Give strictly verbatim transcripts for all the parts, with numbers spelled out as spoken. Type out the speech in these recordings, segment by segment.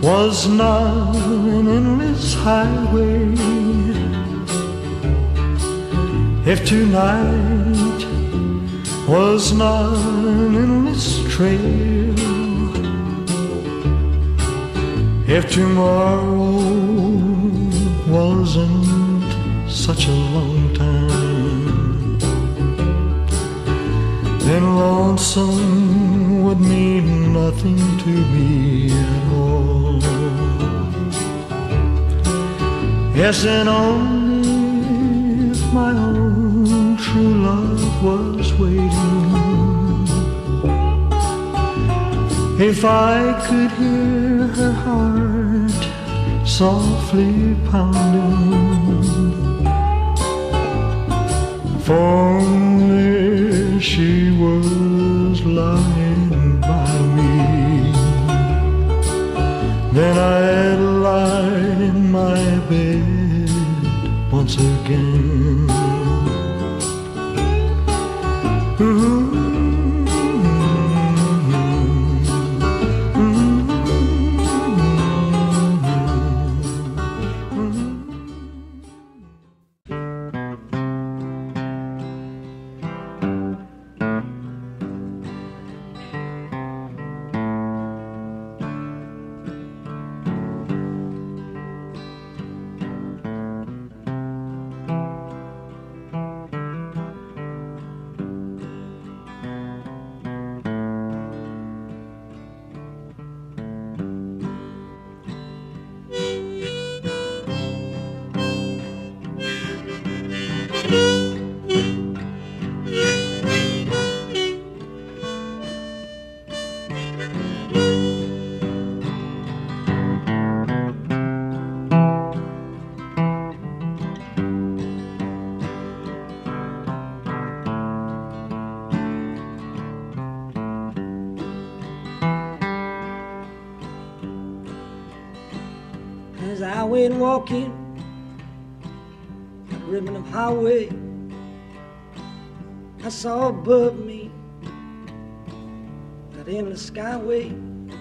was not an endless highway. If tonight was not an endless trail, if tomorrow wasn't such a long time, then lonesome would mean nothing to me at all. Yes, and only if my own true love was waiting, if I could hear her heart softly pounding, if only she was lying by me, then I'd lie in my bed once again. Ooh. As I went walking the ribbon of highway, I saw above me that endless skyway.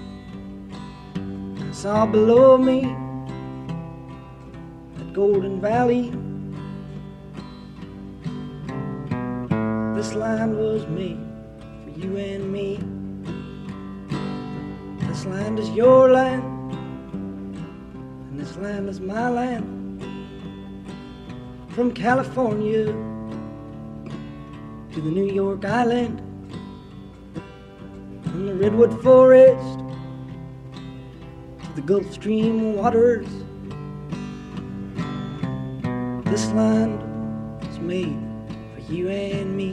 I saw below me that golden valley. This land was made for you and me. This land is your land, this land is my land. From California to the New York Island, from the redwood forest to the Gulf Stream waters, this land is made for you and me.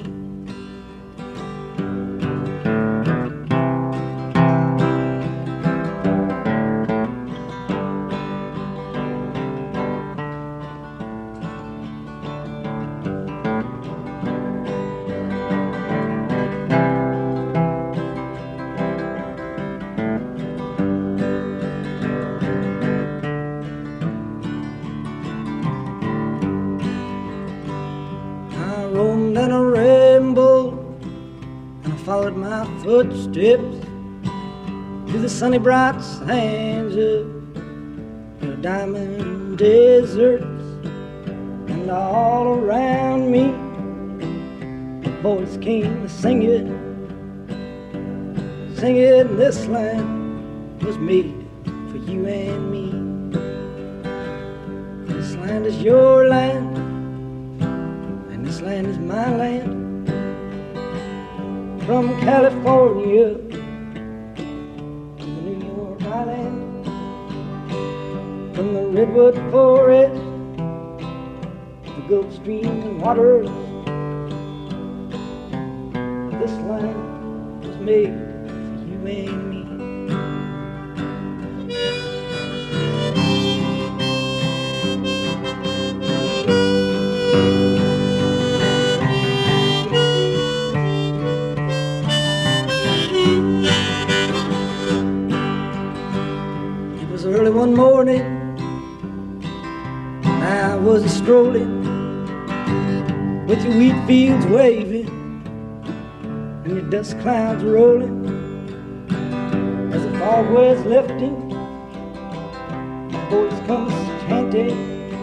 And a rainbow, and I followed my footsteps through the sunny bright sands of the diamond deserts, and all around me a voice came singing, singing, this land was made for you and me. This land is your land, this land is my land. From California to the New York Island, from the redwood forest to the Gulf Stream waters, this land was made for you and me. Early one morning, I was strolling with your wheat fields waving and your dust clouds rolling as the fog was lifting boats comes chanting.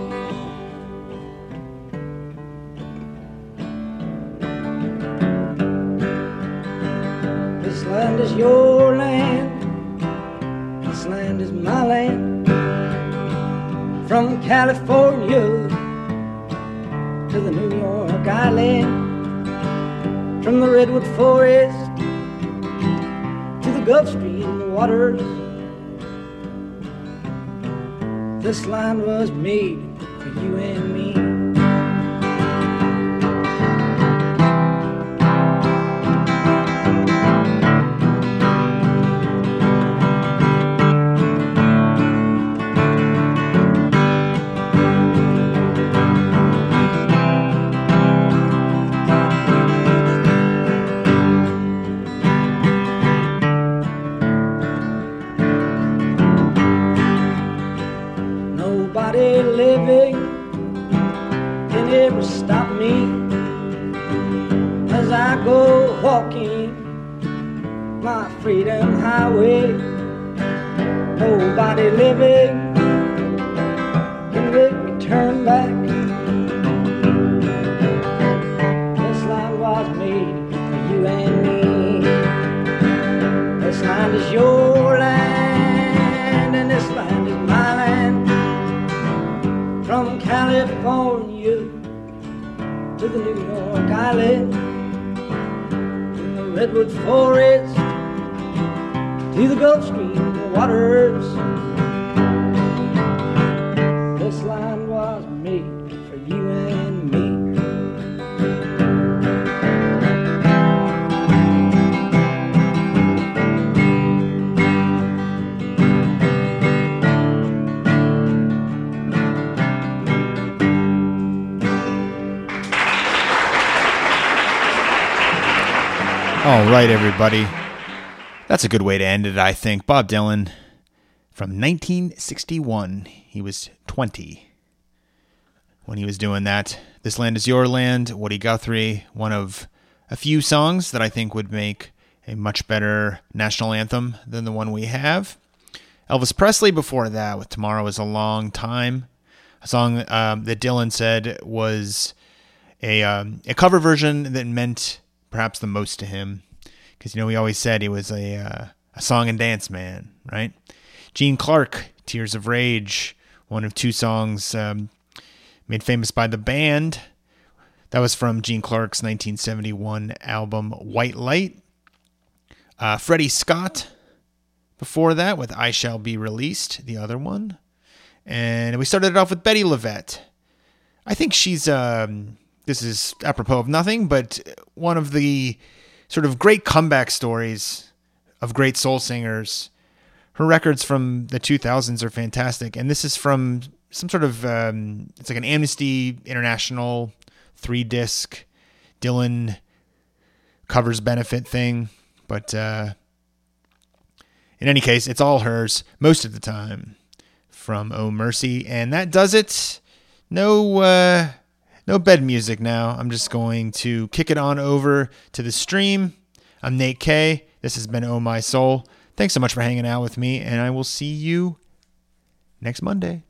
This land is your land, this land is my land. From California to the New York Island, from the redwood forest to the Gulf Stream waters, this land was made for you and me. Nobody living can ever stop me as I go walking my freedom highway. Nobody living can make me turn back. This land was made for you and me. This land is your land, and this land is my land. From California to the New York Island, from the redwood forest to the Gulf Stream waters, this land was made for you and me. All right, everybody. That's a good way to end it, I think. Bob Dylan from nineteen sixty-one. He was twenty when he was doing that. This Land Is Your Land, Woody Guthrie, one of a few songs that I think would make a much better national anthem than the one we have. Elvis Presley before that with Tomorrow Is a Long Time, a song um, that Dylan said was a, um, a cover version that meant perhaps the most to him, because you know he always said he was a uh, a song and dance man, right? Gene Clark, Tears of Rage, one of two songs um, made famous by the band. That was from Gene Clark's nineteen seventy-one album White Light. Uh, Freddie Scott before that with I Shall Be Released, the other one. And we started it off with Betty LaVette. I think she's um, this is apropos of nothing, but one of the sort of great comeback stories of great soul singers. Her records from the two thousands are fantastic. And this is from some sort of, um, it's like an Amnesty International three-disc Dylan covers benefit thing. But uh, in any case, it's all hers most of the time from Oh Mercy. And that does it. No... Uh, No bed music now. I'm just going to kick it on over to the stream. I'm Nate K. This has been Oh My Soul. Thanks so much for hanging out with me, and I will see you next Monday.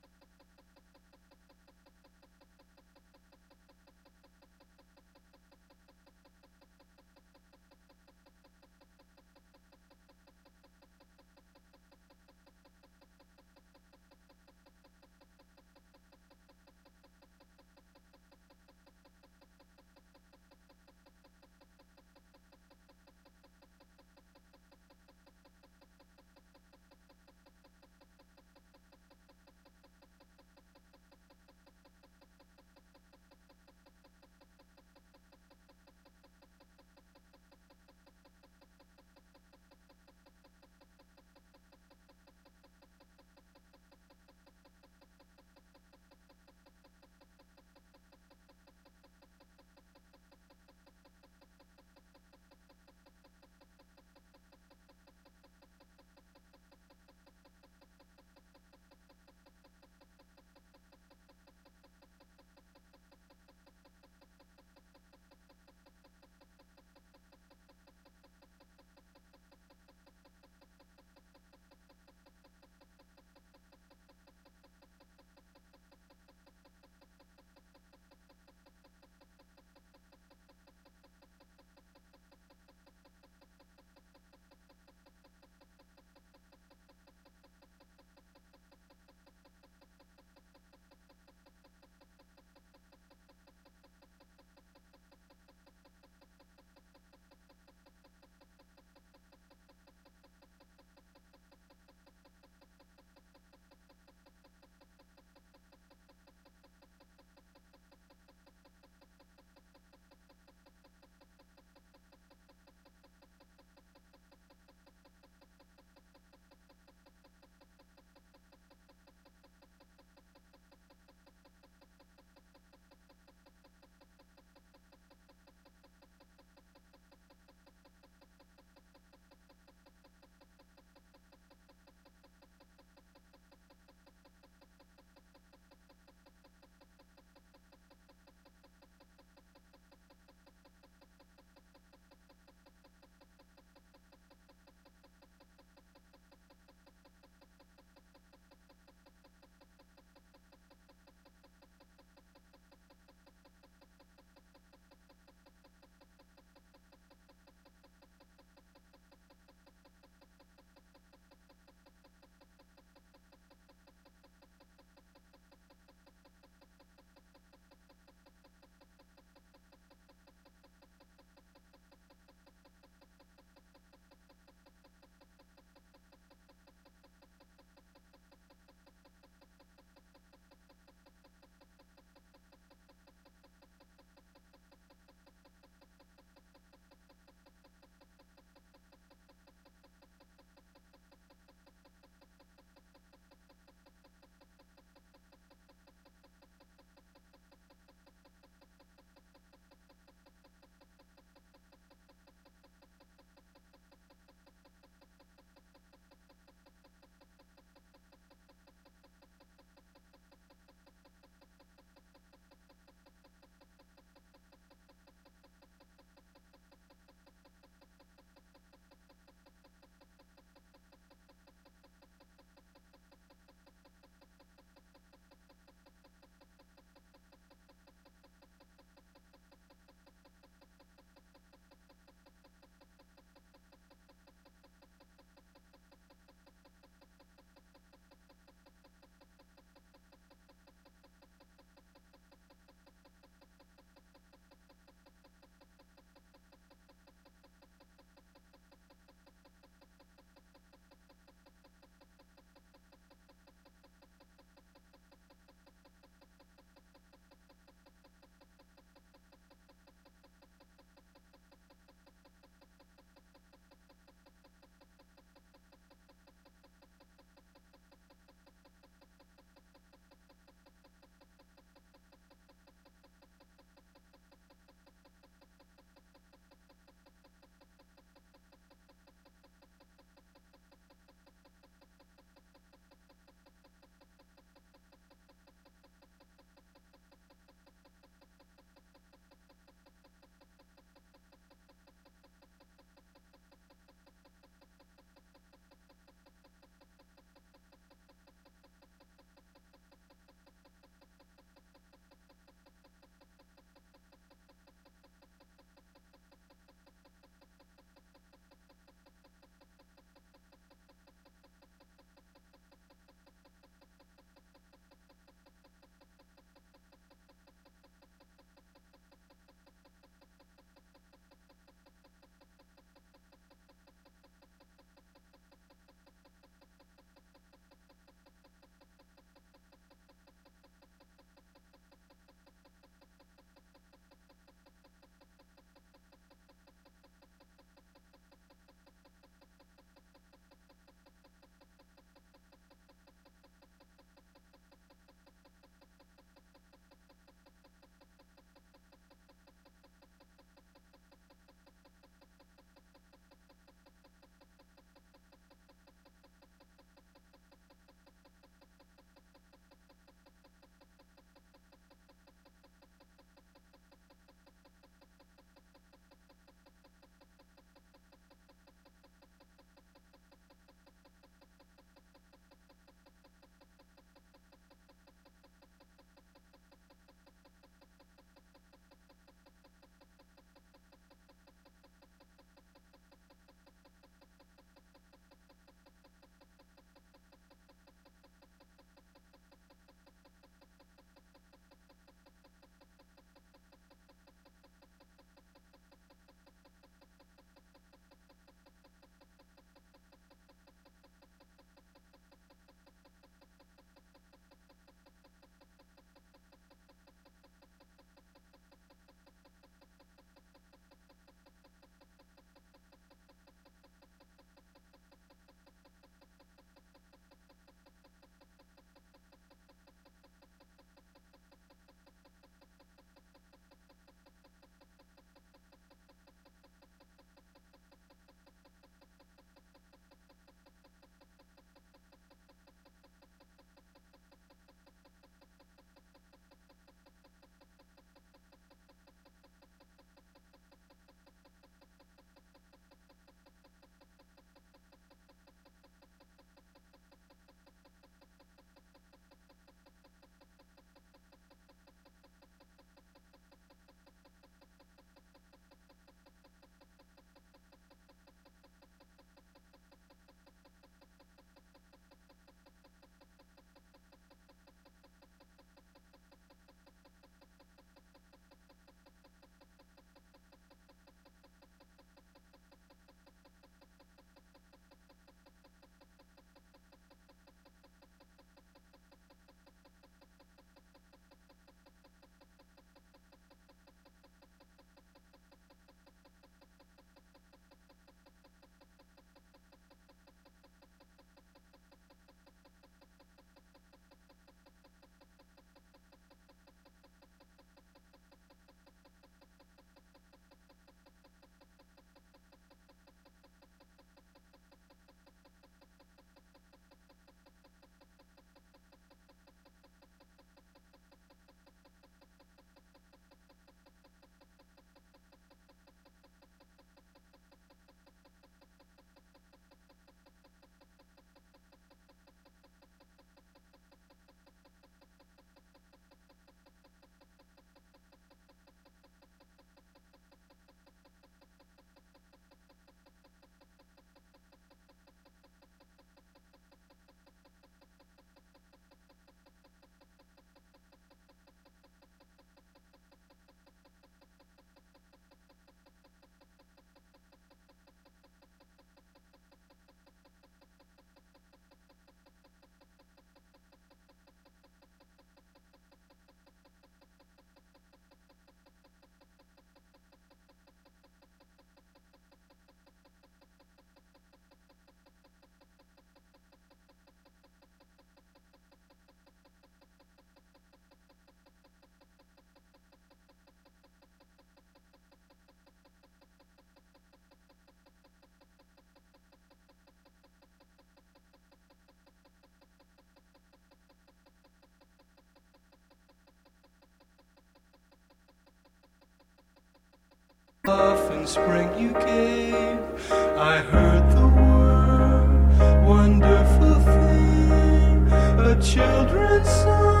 spring you gave, I heard the word, wonderful thing, a children's song.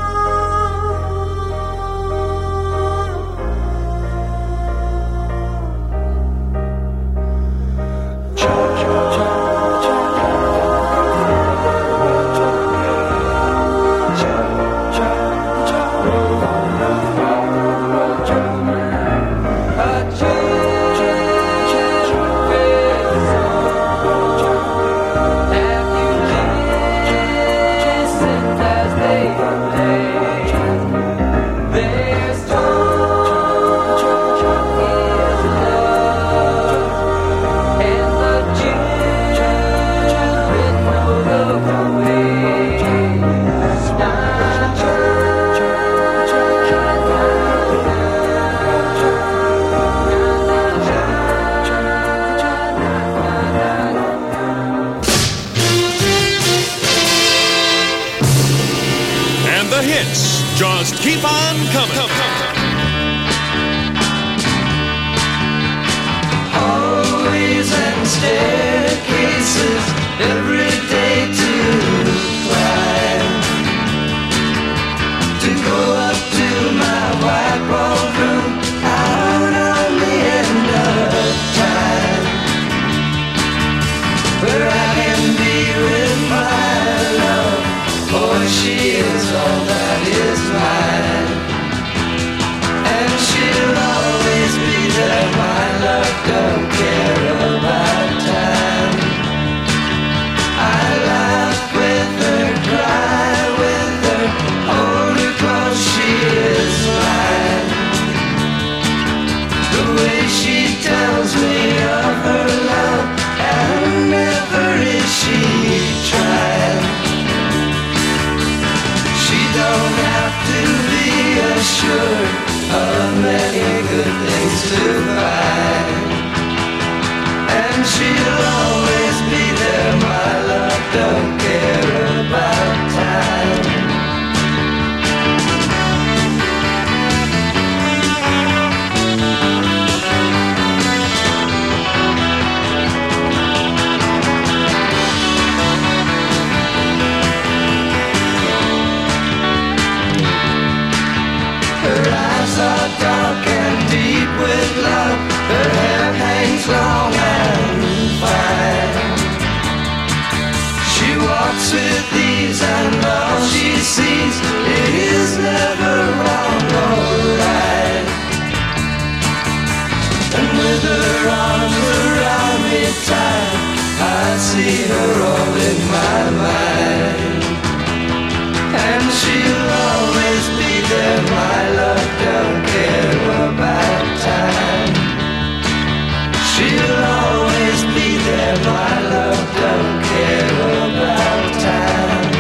Just keep on coming. Hallways and staircases every day to climb, to go up to my white walled room out on the end of time, where I can be with my love, for she is all that is mine, and she'll always be there. My love don't care about time. I laugh with her, cry with her, hold her close, she is mine. The way she tells me of her love, and never is she trying. Don't have to be assured of many good things to find, and she'll always be there. My love don't care about time. Dark and deep with love, her hair hangs long and fine. She walks with ease and all she sees is never wrong or right. And with her arms around me tight, I see her all in my mind, and she'll always be there. My love don't care about time. She'll always be there. My love don't care about time.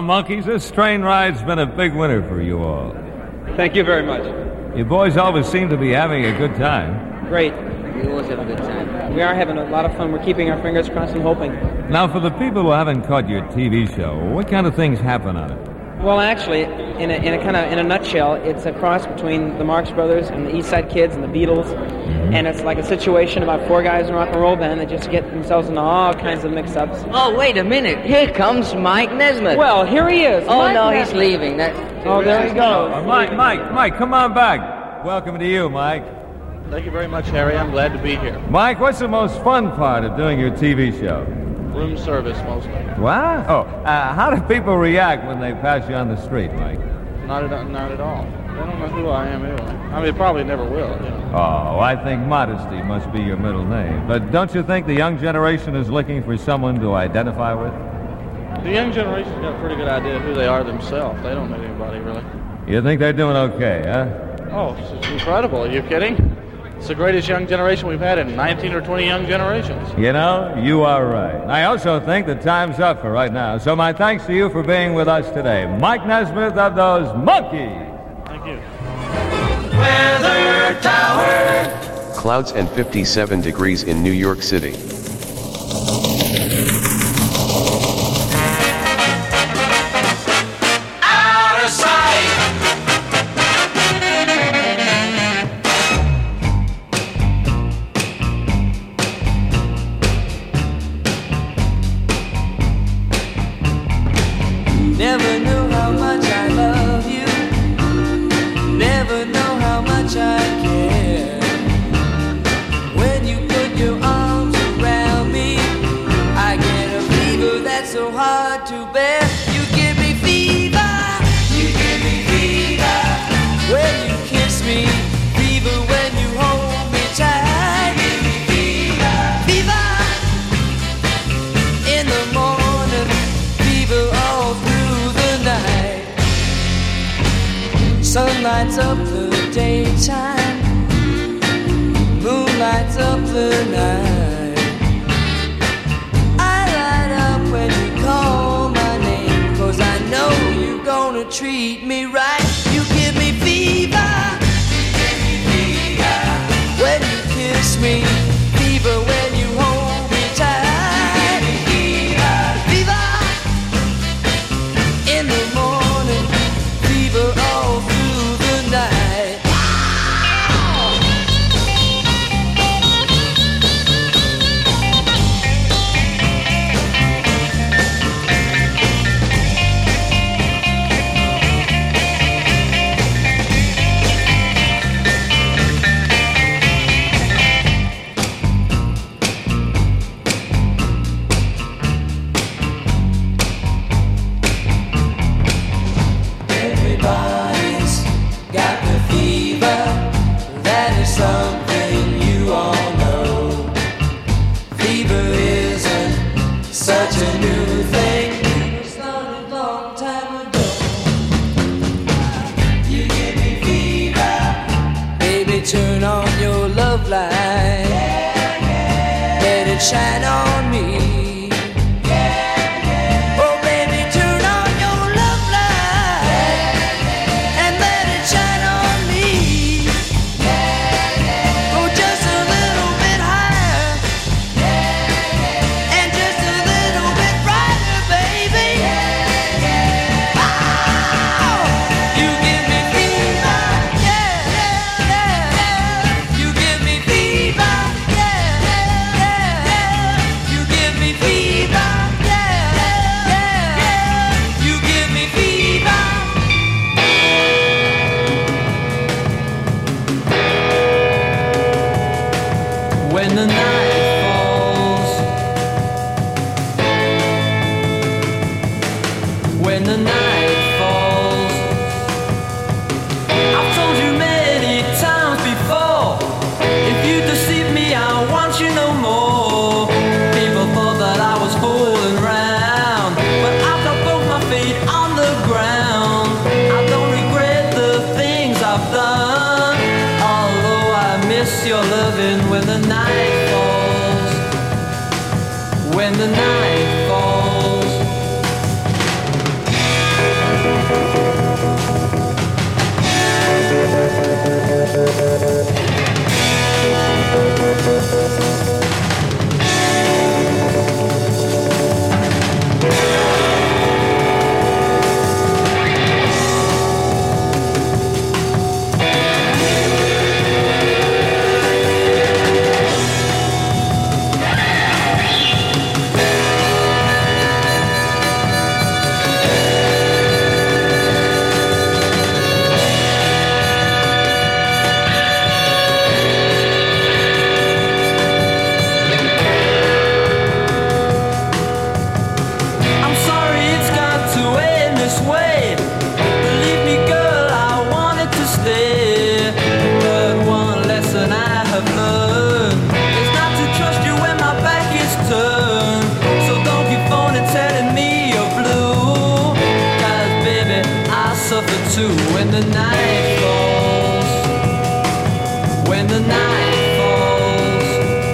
Monkeys, this train ride's been a big winner for you all. Thank you very much. You boys always seem to be having a good time. Great. We always have a good time. We are having a lot of fun. We're keeping our fingers crossed and hoping. Now, for the people who haven't caught your T V show, what kind of things happen on it? Well, actually, in a, in a kind of in a nutshell, it's a cross between the Marx Brothers and the East Side Kids and the Beatles, mm-hmm. and it's like a situation about four guys in a rock and roll band that just get themselves into all kinds of mix-ups. Oh, wait a minute! Here comes Mike Nesmith. Well, here he is. Oh Mike no, Nesmith. He's leaving. That. Oh, there he goes. Oh, Mike, Mike, Mike, come on back. Welcome to you, Mike. Thank you very much, Harry. I'm glad to be here. Mike, what's the most fun part of doing your T V show? Room service, mostly. What? Oh, uh, how do people react when they pass you on the street, Mike? Not at, not at all. They don't know who I am anyway. I mean, they probably never will. You know? Oh, I think modesty must be your middle name. But don't you think the young generation is looking for someone to identify with? The young generation's got a pretty good idea of who they are themselves. They don't know anybody, really. You think they're doing okay, huh? Oh, it's incredible. Are you kidding? It's the greatest young generation we've had in nineteen or twenty young generations. You know, you are right. I also think the time's up for right now. So my thanks to you for being with us today. Mike Nesmith of those Monkeys. Thank you. Weather Tower. Clouds and fifty-seven degrees in New York City. Out of sight. Never knew how much I love you. Never know how much I care. When you put your arms around me, I get a fever that's so hard to bear. You give me fever. You give me fever. When you kiss me, fever when you hold me tight. You give me fever. Fever in the morning, fever all through the night. Sun lights up the daytime, moon lights up the night. I light up when you call my name, 'cause I know you're gonna treat me right. You give me fever. You give me fever. When you kiss me, fever when you hold me tight. You give me fever. Fever in the morning, fever all through the night. Everybody's got the fever. That is something you all know. Fever isn't such a new thing. It started a long time ago. You give me fever. Baby, turn on your love light. Let it shine on me. Oh, baby, turn on your love light and let it shine on me. Go just a little bit higher and just a little bit brighter, baby. Oh, you give me fever, yeah, yeah, yeah. You give me fever, yeah, yeah, yeah. You give me fever, yeah, yeah, yeah. You give me fever. When the night falls, when the night falls, I've told you many times before, if you deceive me, I want you no more. People thought that I was fooling around, but I've got both my feet on the ground. I don't regret the things I've done, although I miss your loving when the night falls. When the night falls. suffer too when the night falls. When the night falls.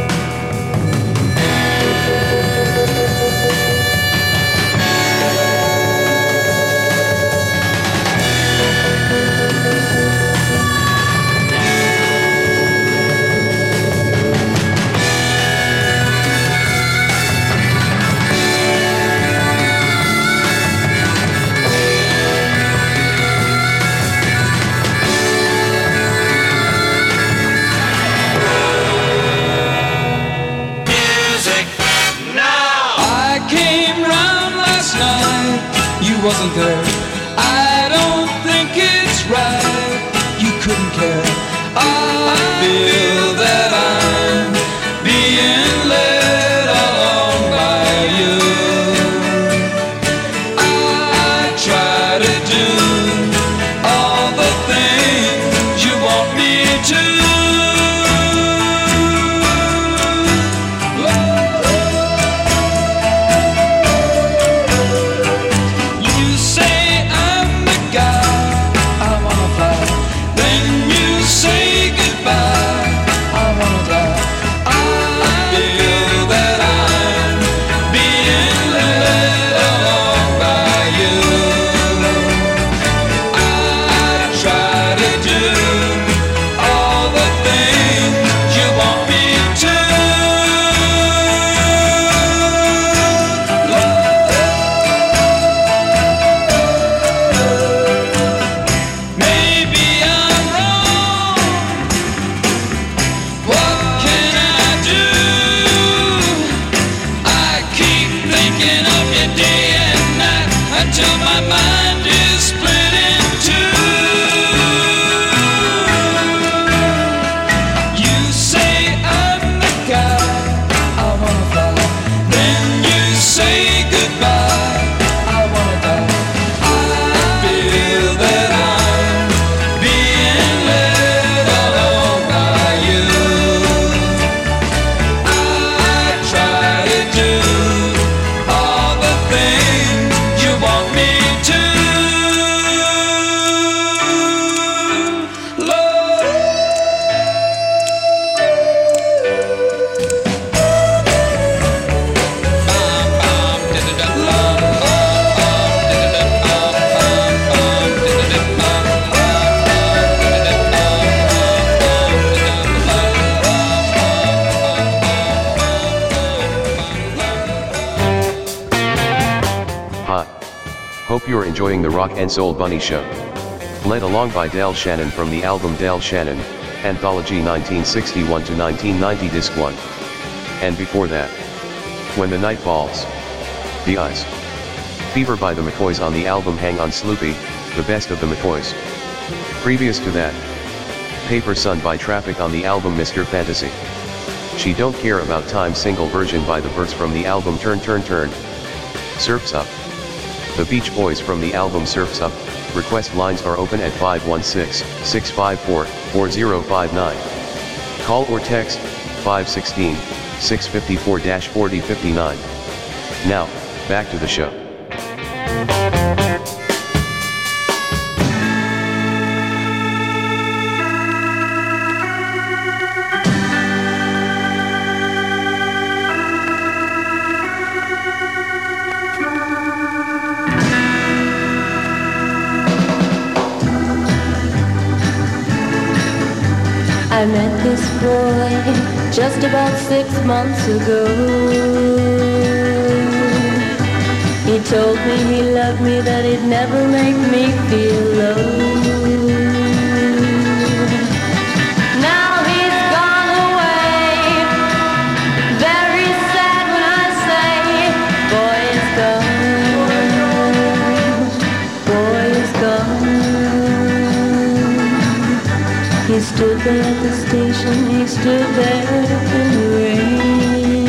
Wasn't there? I don't think it's right. You couldn't care. I feel that I'm being led along by you. I try to do all the things you want me to. Hope you're enjoying the Rock and Soul Bunny Show. Led along by Del Shannon from the album Del Shannon, Anthology nineteen sixty-one to nineteen ninety Disc one. And before that, When the Night Falls, The Eyes. Fever by the McCoys on the album Hang On Sloopy, the best of the McCoys. Previous to that, Paper Sun by Traffic on the album Mister Fantasy. She Don't Care About Time single version by the Birds from the album Turn Turn Turn. Surf's Up. The Beach Boys from the album Surf's Up. Request lines are open at five one six, six five four, four zero five nine. Call or text five one six, six five four, four zero five nine. Now, back to the show. I met this boy just about six months ago. He told me he loved me, that he'd never make me feel low. Now he's gone away, very sad when I say, boy is gone, boy is gone. He stood there at the station, he stood there in the rain.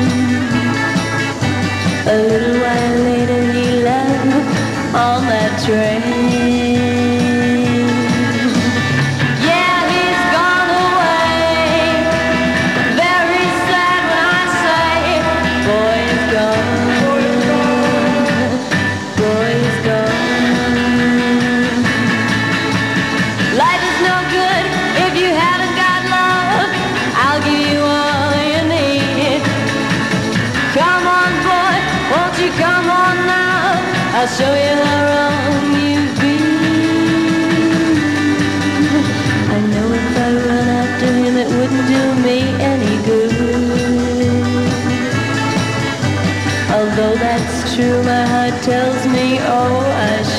A little while later he left on that train. Yeah, he's gone away, very sad when I say, boy is gone, boy is gone.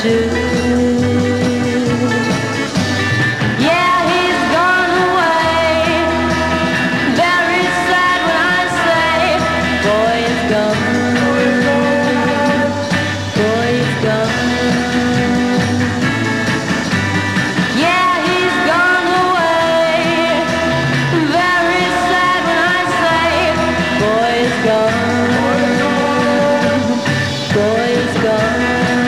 do. Yeah, he's gone away. Very sad when I say, boy, he's gone. Boy, he's gone. Yeah, he's gone away. Very sad when I say, boy, he's gone. Boy, he's gone.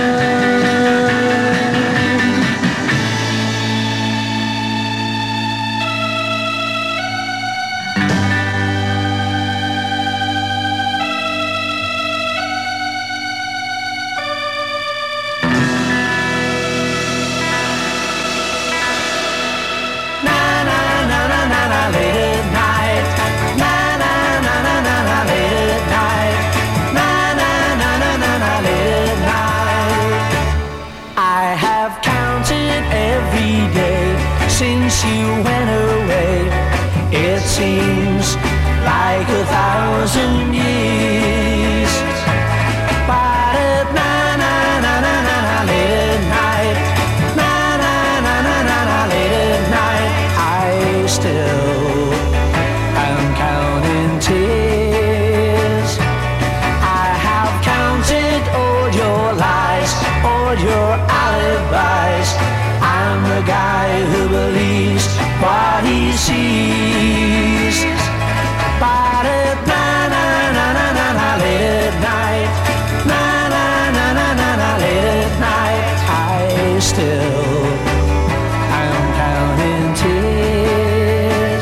I have counted every day since you went away. It seems like a thousand years. But at na na na na na na late at night, na na na na na na late at night, I still am counting tears. I have counted all your lies, all your alibis. I'm the guy who believes what he sees. But at na na na na na na late at night, na na na na na na late at night, I still am counting tears.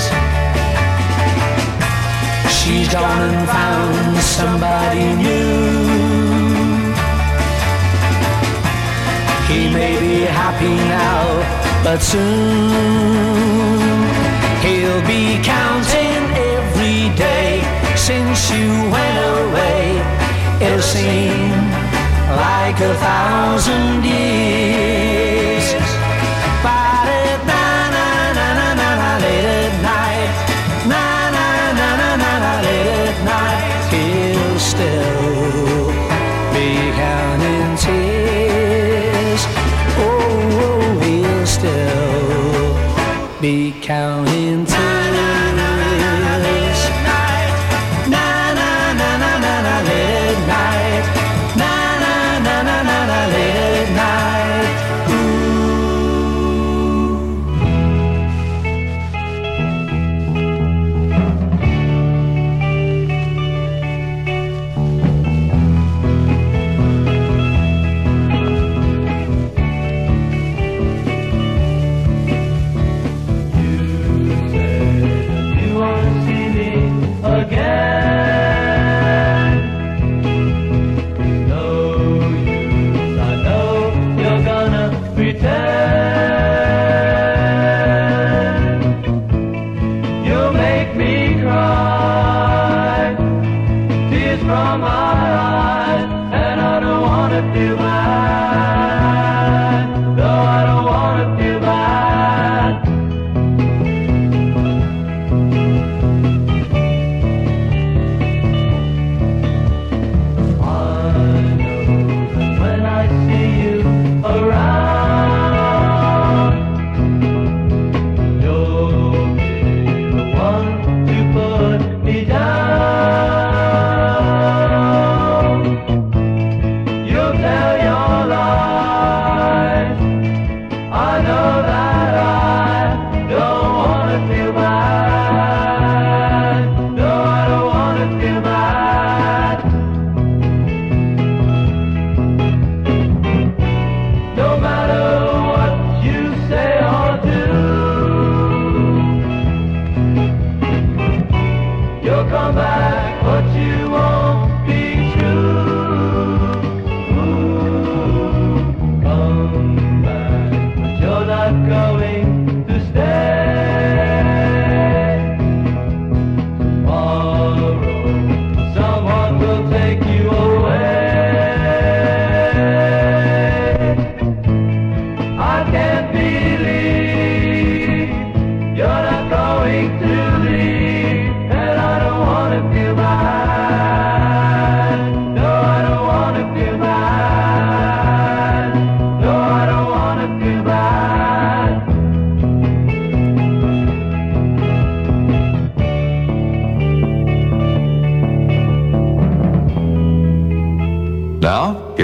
She's gone and found somebody new. He may be happy now, but soon he'll be counting every day since you went away. It'll seem like a thousand years. But at na na na na na na late at night, na na na na na na late at night, he'll still be counting tears. Oh, oh, he'll still be counting tears. Na na na na na na late at night, na na na na na na late at night.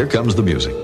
here comes the music.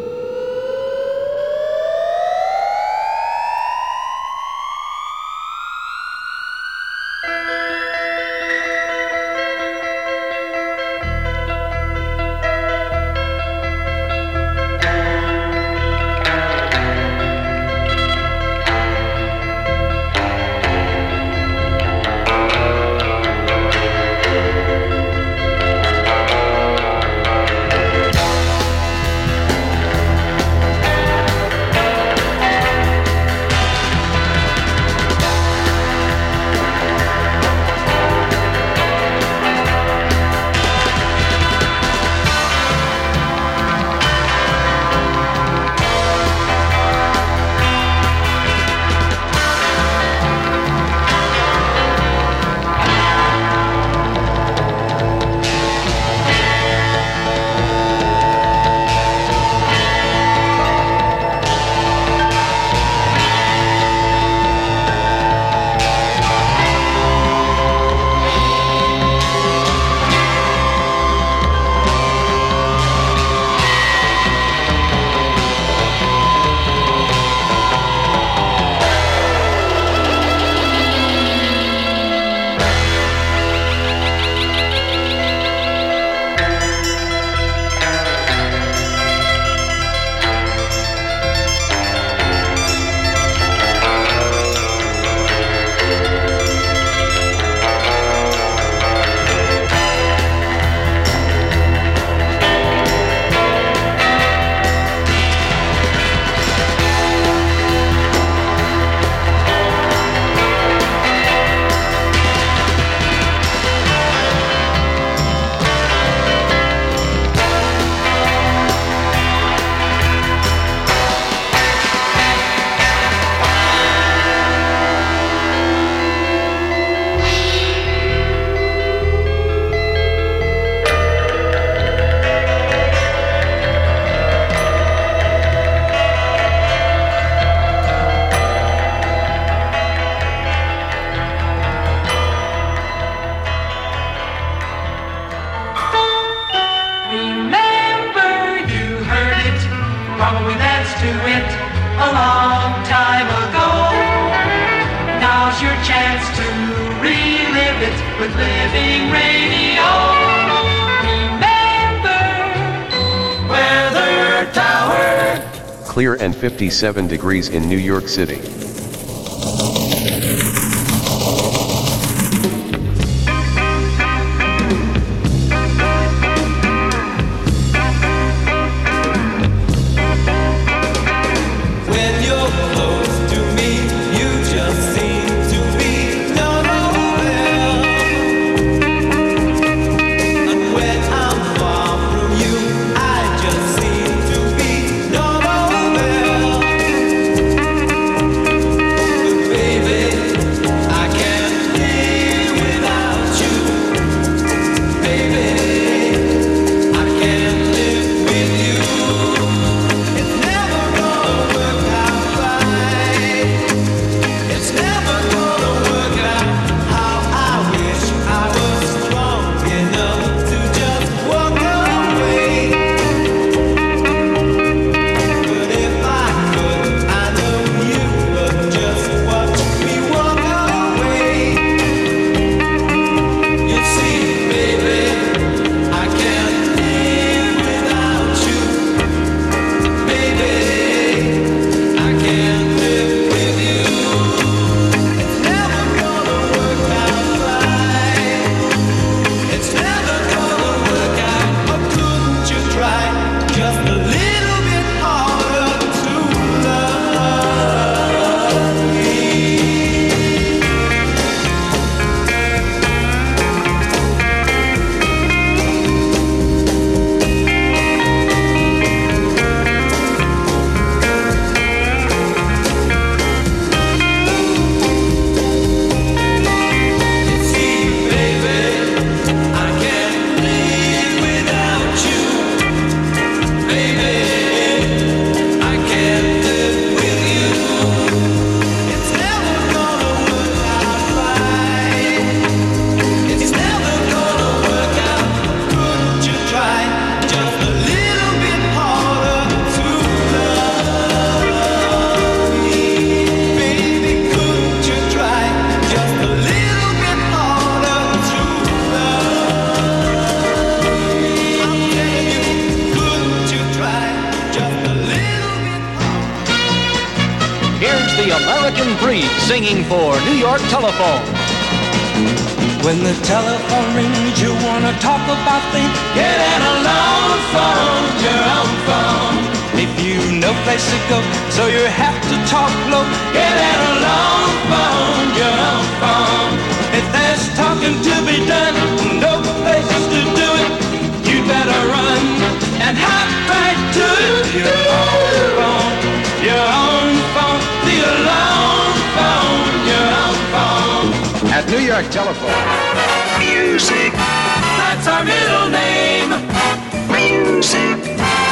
Probably danced to it a long time ago. Now's your chance to relive it with Living Radio. Remember, Weather Tower. Clear and fifty-seven degrees in New York City. Here's the American Breed singing for New York Telephone. When the telephone rings, you wanna talk about things, get an alone phone, your own phone. If you no place to go, so you have to talk low, get an alone phone, your own phone. If there's talking to be done, no places to do it, you better run and hop right to it. Your own phone, your own phone, the alone phone, your own phone. At New York Telephone. Music, that's our middle name. Music.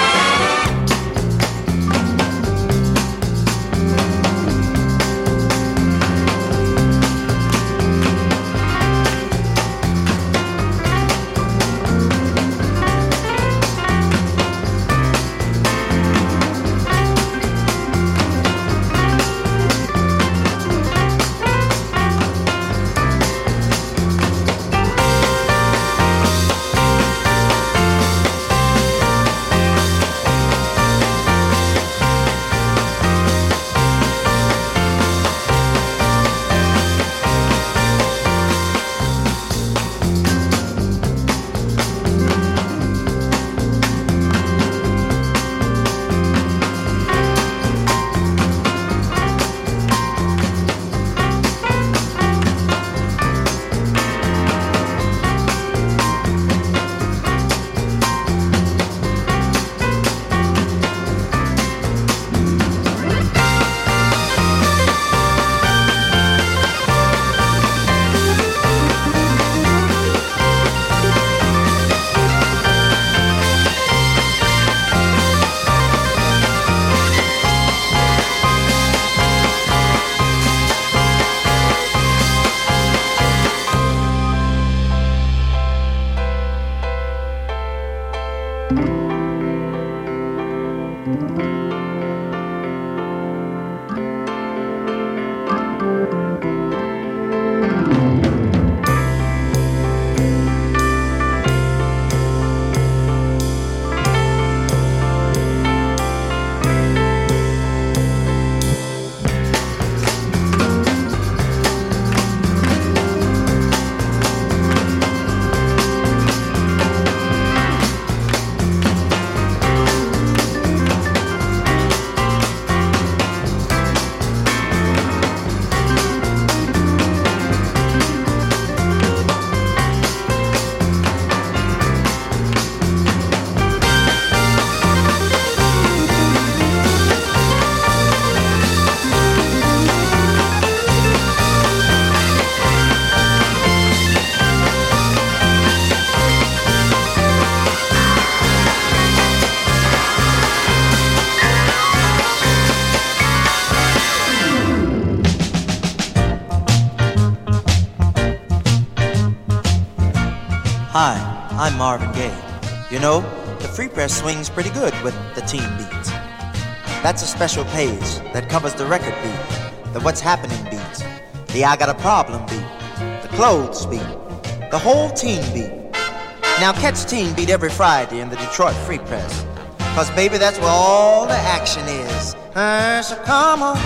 Hi, I'm Marvin Gaye. You know, the Free Press swings pretty good with the teen beats. That's a special page that covers the record beat, the what's happening beats, the I got a problem beat, the clothes beat, the whole teen beat. Now catch Teen Beat every Friday in the Detroit Free Press, cause baby that's where all the action is. Uh, so come on,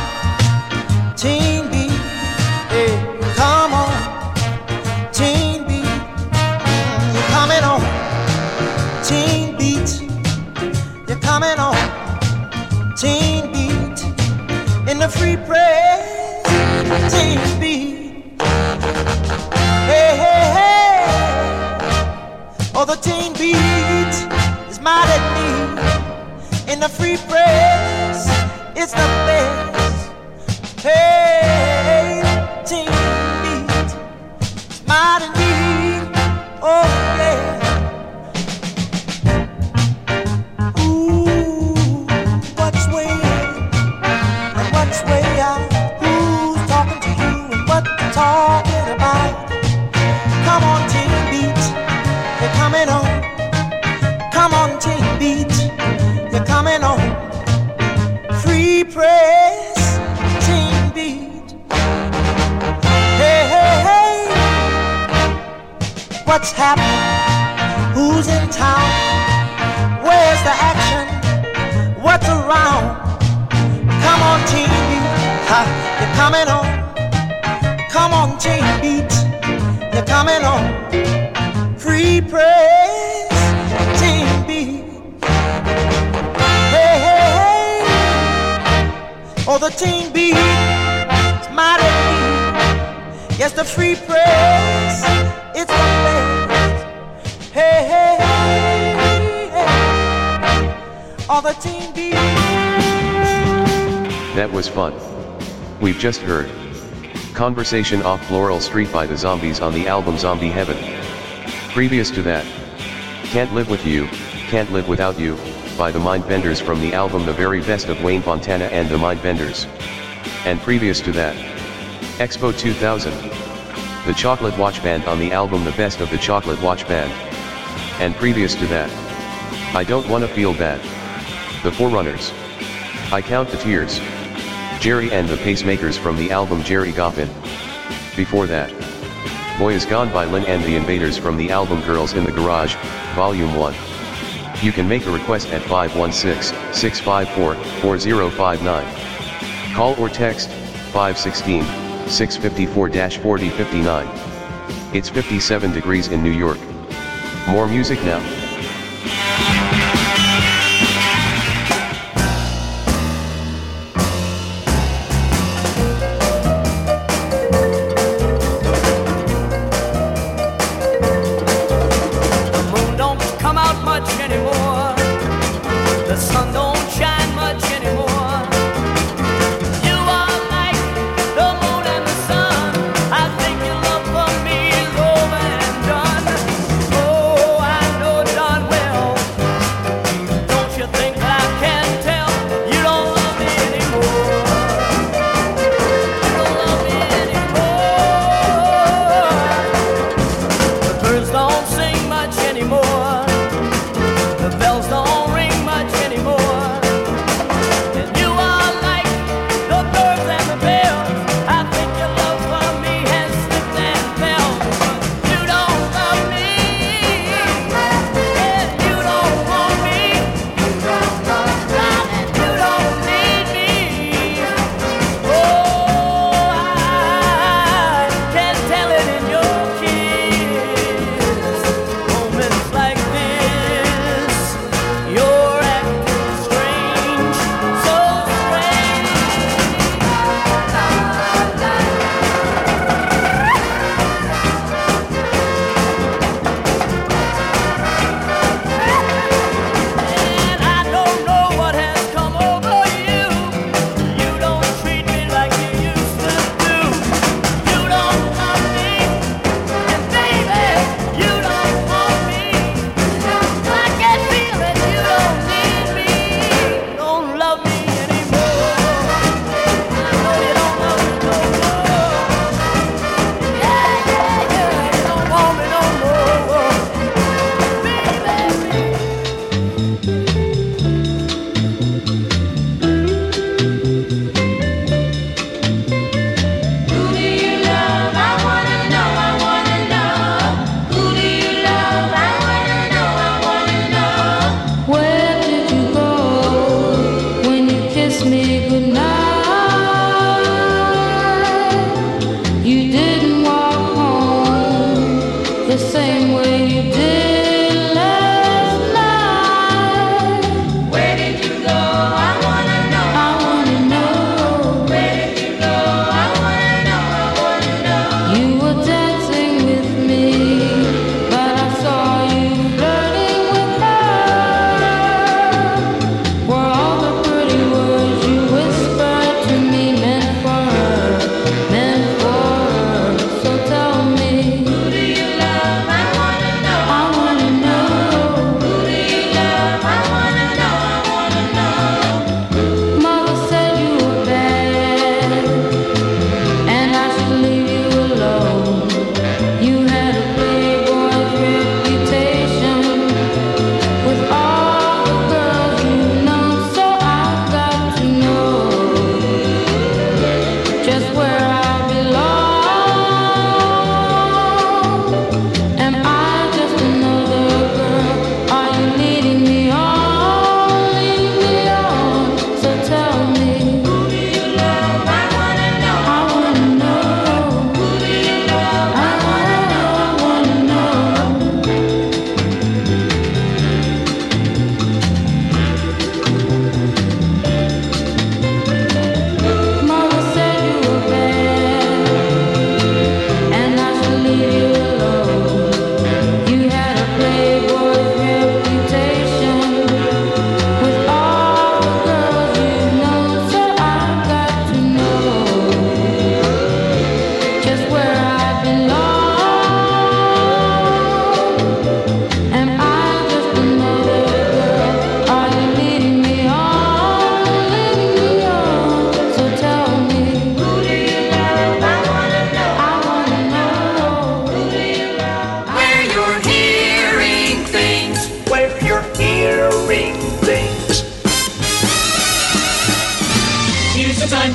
Teen Beat, hey, come on, Teen Beat, mm, you're coming on, Teen Beat, you're coming on, Teen Beat, in the Free Press, Teen Beat, hey, hey, hey. Oh, the teen beat is mad at me. In the Free Press, it's the best. Hey, teen beat is mad at me. Oh, yeah. Ooh, what's way in and what's way out? Who's talking to you and what they're talking about? Come on, teen beat. You're coming on, come on, Teen Beat, you're coming on, Free Press, Teen Beat, hey, hey, hey, what's happening, who's in town, where's the action, what's around, come on, Teen Beat, coming on. Come on, Team Beats, you're coming on. Free press, Team Beats. Hey, hey, hey. Oh, the Team Beats, mighty beat. Yes, the free press, it's the best. Hey, hey, hey, hey. Oh, the Team Beats. That was fun. We've just heard Conversation Off Floral Street by the Zombies on the album Zombie Heaven. Previous to that, Can't Live With You, Can't Live Without You, by the Mindbenders from the album The Very Best of Wayne Fontana and the Mindbenders. And previous to that, Expo two thousand, The Chocolate Watch Band on the album The Best of the Chocolate Watch Band. And previous to that, I Don't Wanna Feel Bad, The Forerunners, I Count the Tears, Jerry and the Pacemakers from the album Jerry Goffin. Before that, Boy Is Gone by Lynn and the Invaders from the album Girls in the Garage, Volume one. You can make a request at five one six, six five four, four zero five nine. Call or text five one six, six five four, four zero five nine. It's fifty-seven degrees in New York. More music now. Oh, I know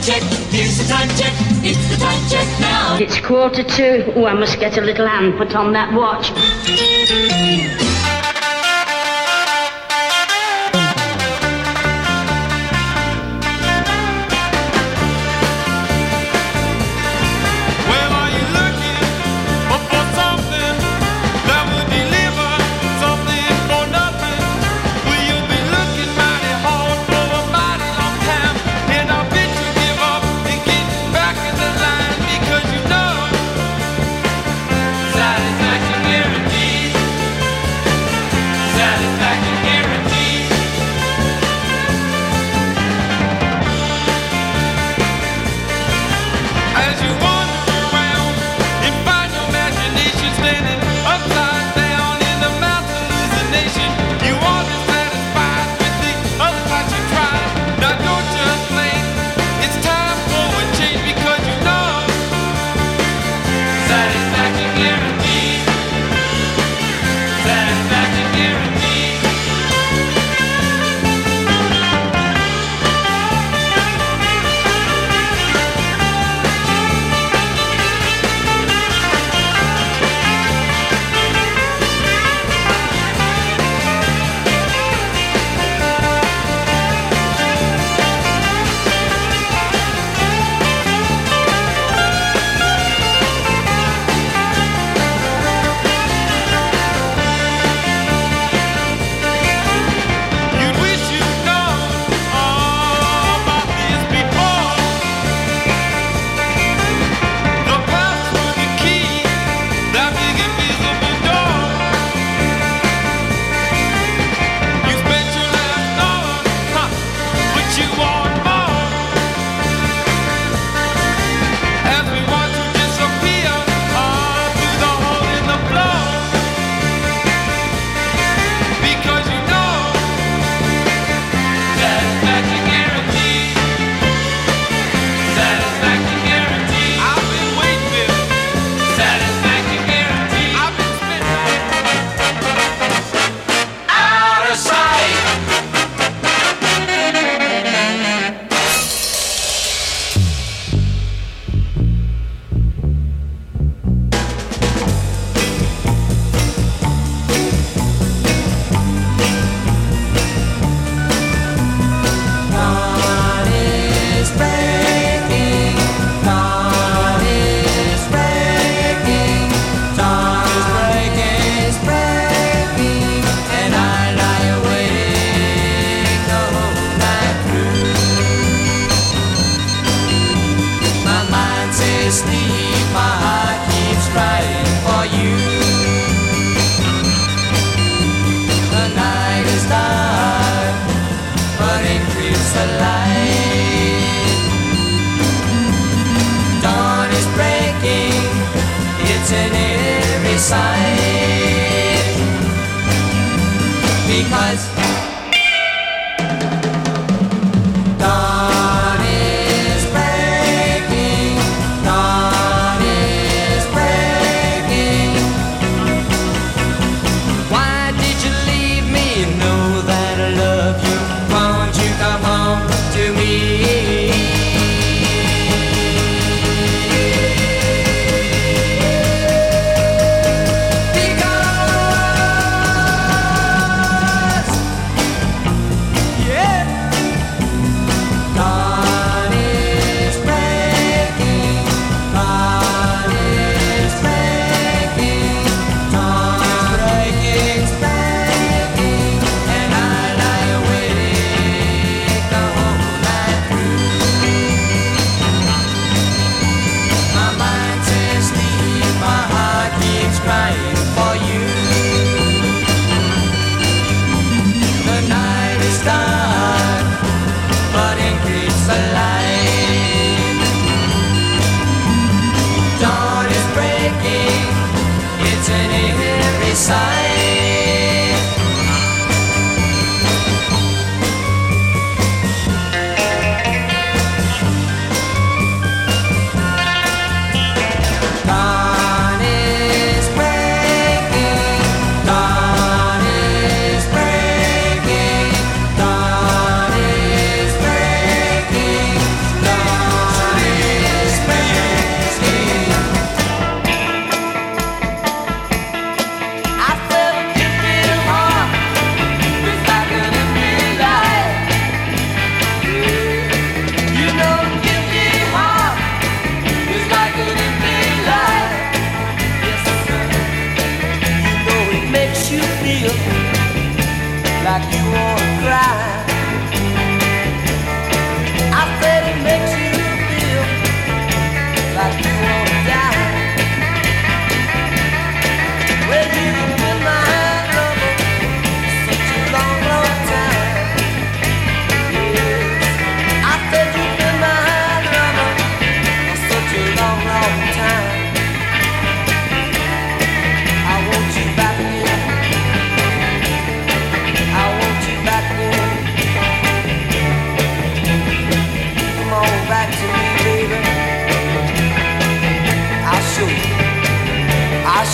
check. Here's the time check. It's the time check now. It's quarter to. Oh, I must get a little hand put on that watch.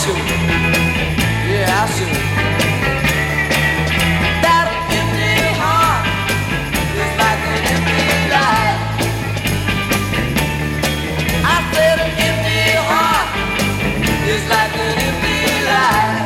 should. Yeah, I should. That empty heart is like an empty life. I said an empty heart is like an empty life.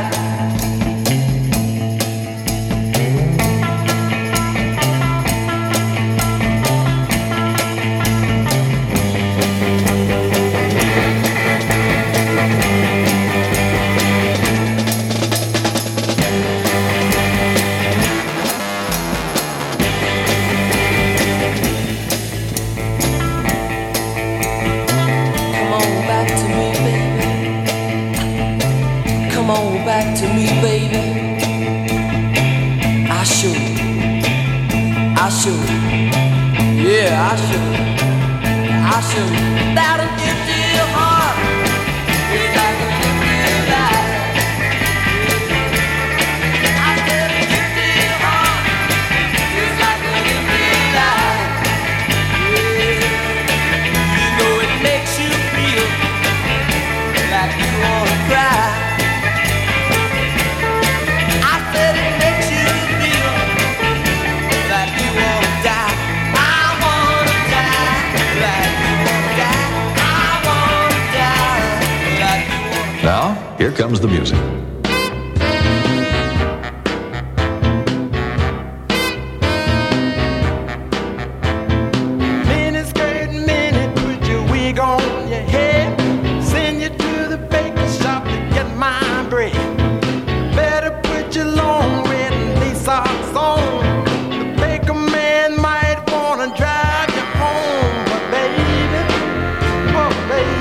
Back to me, baby. I should. I should. Yeah, I should. I should. That an empty heart is like an empty life. I said an empty heart is like an empty life. Yeah. You know it makes you feel like you wanna cry. Now, here comes the music. Miniskirt, mini, put your wig on your head. Send you to the baker shop to get my bread. Better put your long red and lace socks on. The baker man might wanna drive you home, but baby, oh baby.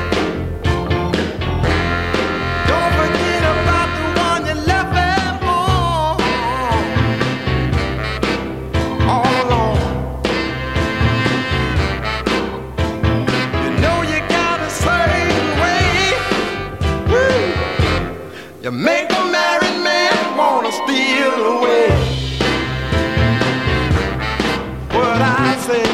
You make a married man wanna steal away what I say.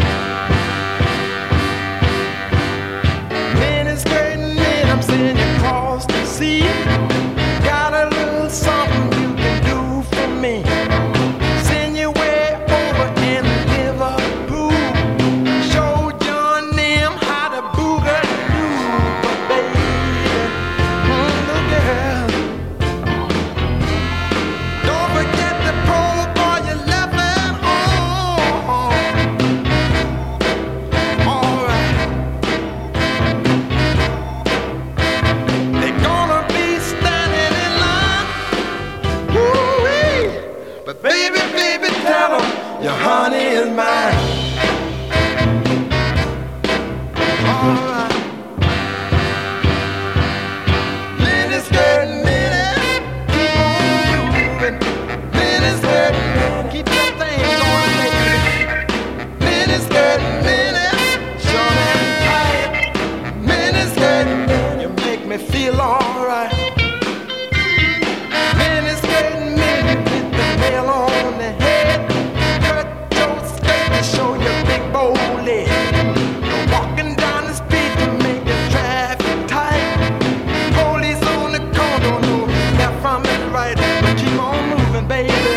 Miniskirt and men, I'm sending you across the sea. Got a little something you can do for me. Send you way over in Liverpool. Show John them how to boogaloo, but baby, mm, look at her. Baby, baby, tell them your honey is mine. All right. Miniskirt, mini, keep on moving. Miniskirt, keep that thing going, baby. Miniskirt, mini, short and tight. Miniskirt, you make me feel all right. Miniskirt, mini, get the nail on the head. Cut your skirt to show your big bow leg. You're walking down the street to make the traffic tight. Police on the corner don't know left from the right, but keep on moving, baby.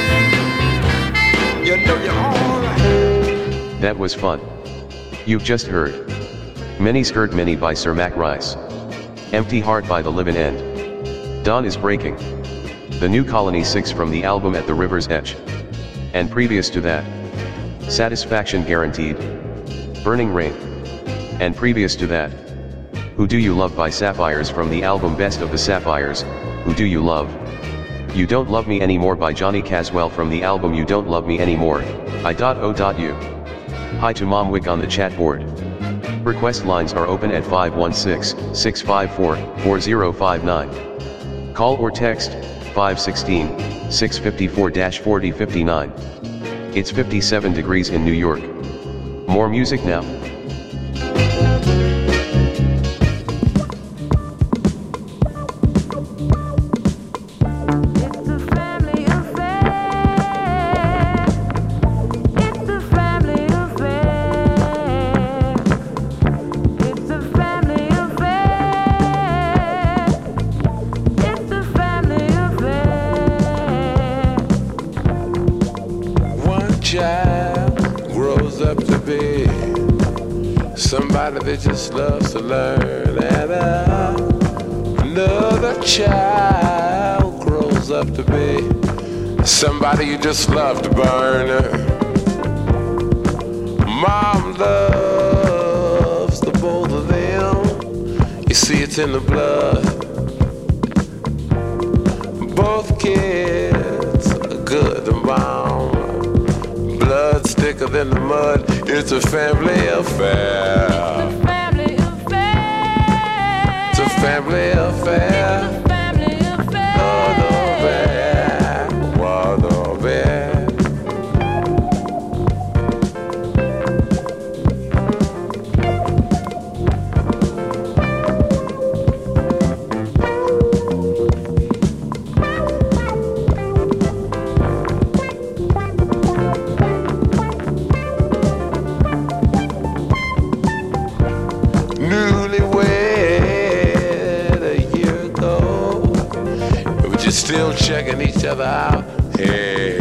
You know you're alright. That was fun. You've just heard Miniskirt Mini by Sir Mac Rice. Empty Heart by The Living End. Dawn is Breaking. The New Colony six from the album At the River's Edge. And previous to that, Satisfaction Guaranteed, Burning Rain. And previous to that, Who Do You Love by Sapphires from the album Best of the Sapphires, Who Do You Love? You Don't Love Me Anymore by Johnny Caswell from the album You Don't Love Me Anymore, I O U. Hi to Mom Wick on the chat board. Request lines are open at five one six, six five four, four zero five nine. Call or text five one six, six five four, four zero five nine. It's fifty-seven degrees in New York. More music now. Somebody that just loves to learn, and uh, another child grows up to be somebody you just love to burn. Mom loves the both of them. You see it's in the blood. Both kids are good and bound. Blood's thicker than the mud. It's a family affair. It's a family affair. It's a family affair. It's a family affair. What a bear. Still checking each other out. Hey,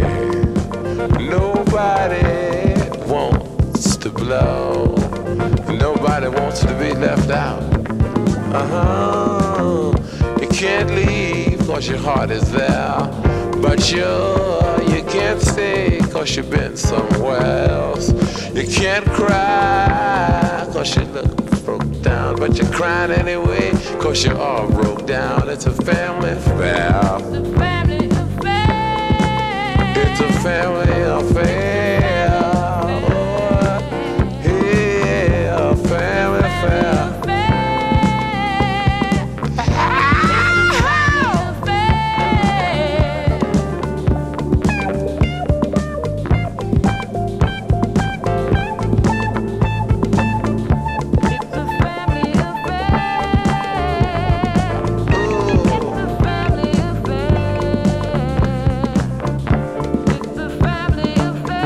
nobody wants to blow. Nobody wants to be left out. Uh-huh. You can't leave cause your heart is there. But you, you can't stay cause you've been somewhere else. You can't cry cause you look broke down. But you're crying anyway cause you're all broke down. It's a family affair. It's a family affair. It's a family affair. Oh, yeah, a family affair. It's a family affair.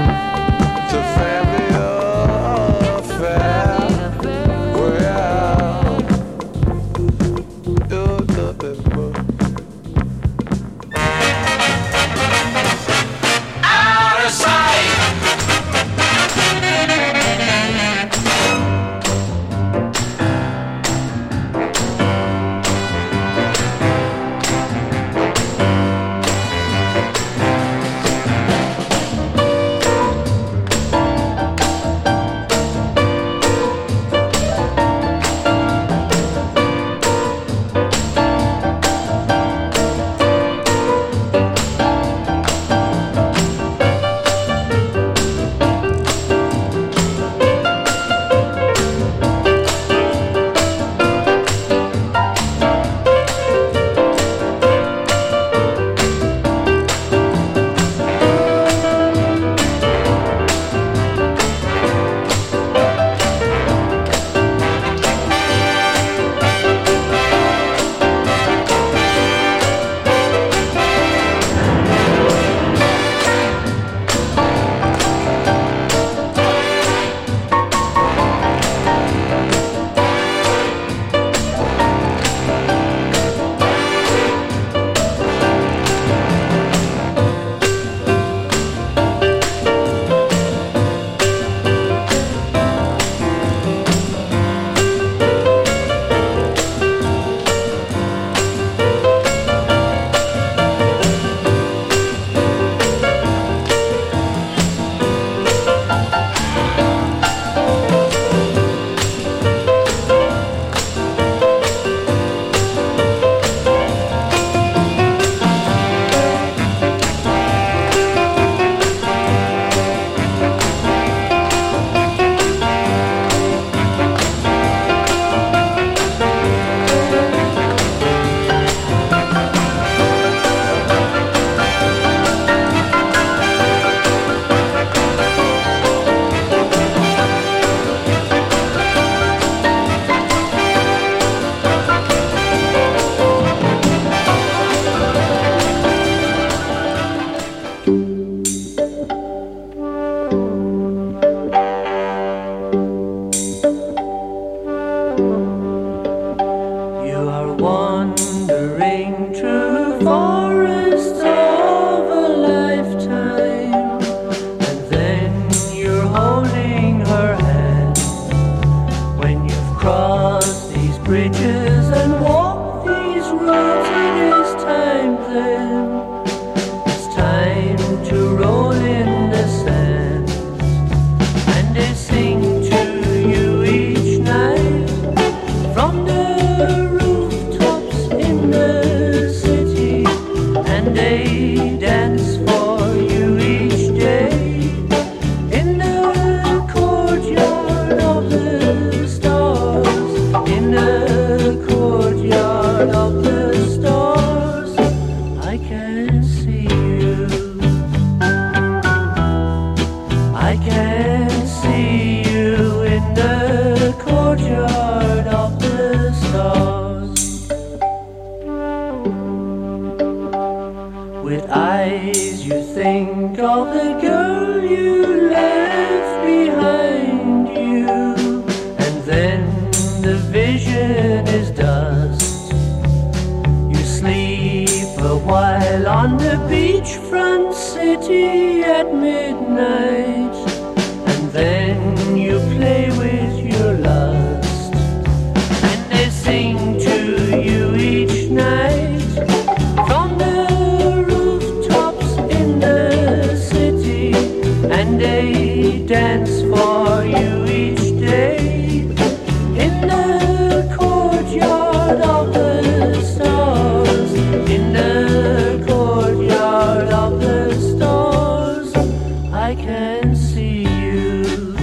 beachfront city at midnight, and then you play with your lust, and they sing to you each night from the rooftops in the city, and they dance for you each day in the courtyard of the stars, in the courtyard of the stars. I can see you,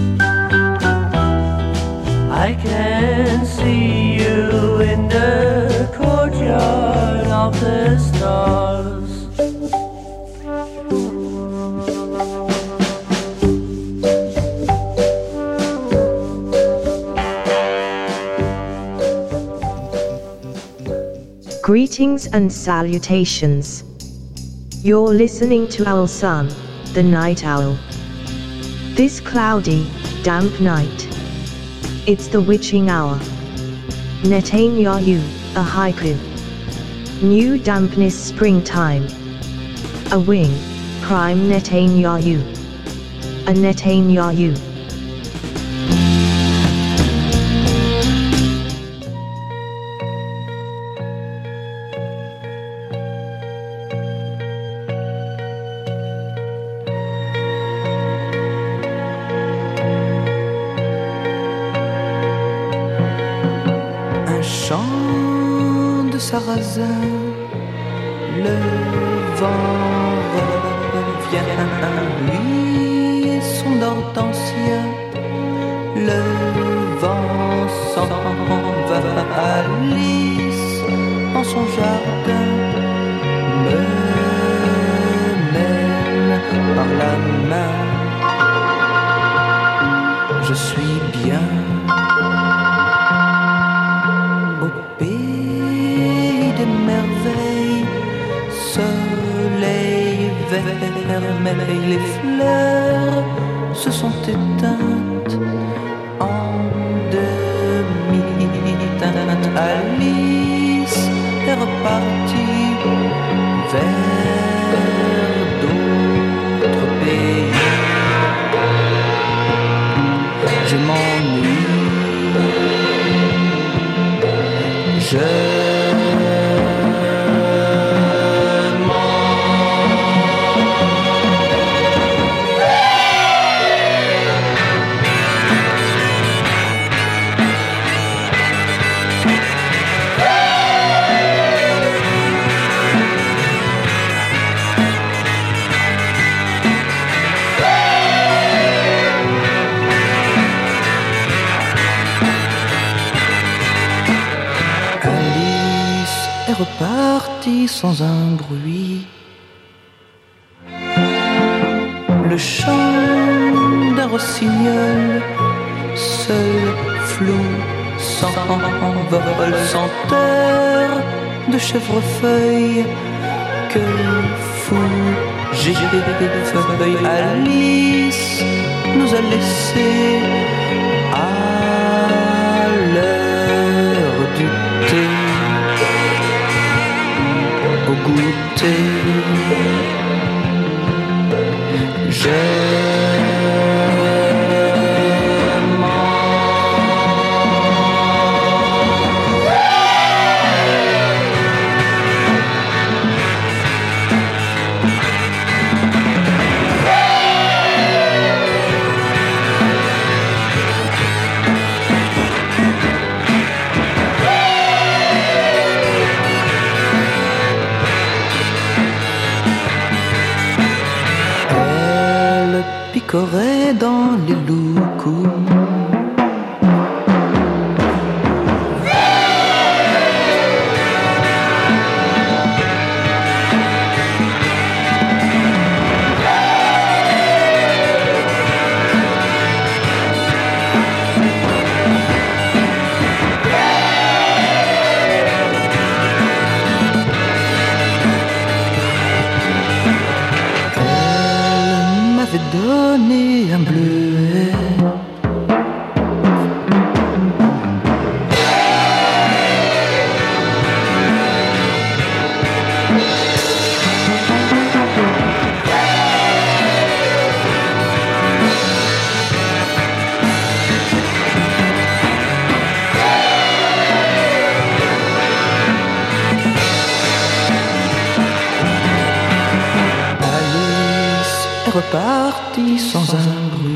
I can see you in the courtyard of the stars. Greetings and salutations. You're listening to Owl Sun, the Night Owl. This cloudy, damp night, it's the witching hour. Netanyahu, a haiku. New dampness springtime. A wing, prime Netanyahu. A Netanyahu. Sarrasin, le vent revient, lui et son hortensia, le vent s'en va, Alice en son jardin me mène par la main, je suis bien au pays des merveilles, soleil, vermeil, les fleurs se sont éteintes en demi-teinte. Alice est repartie vers d'autres pays. Je m'ennuie, je reparti sans un bruit. Le chant d'un rossignol, seul, flou, sans vol, senteur de chèvrefeuille, que fou, j'ai feuille. Alice nous a laissés à l'heure du thé. Au goûter, je picorait dans les loukoums. Donné reparti sans un bruit.